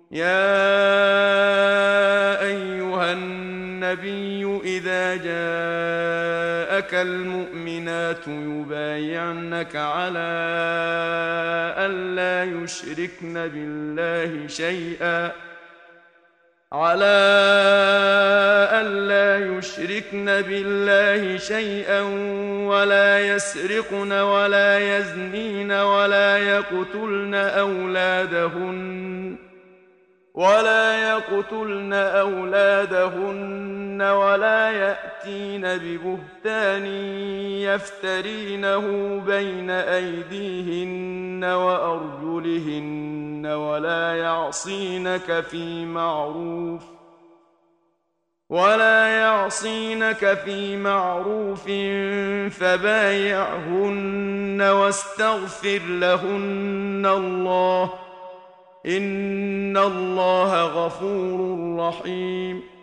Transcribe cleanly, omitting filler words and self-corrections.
يا أيها النبي إذا جاءك المؤمنات يبايعنك على ألا يشركن بالله شيئا ولا يسرقن ولا يزنين ولا يقتلن أولادهن ولا يأتين ببهتان يفترينه بين أيديهن وأرجلهن ولا يعصينك في معروف فبايعهن واستغفر لهن الله إن الله غفور رحيم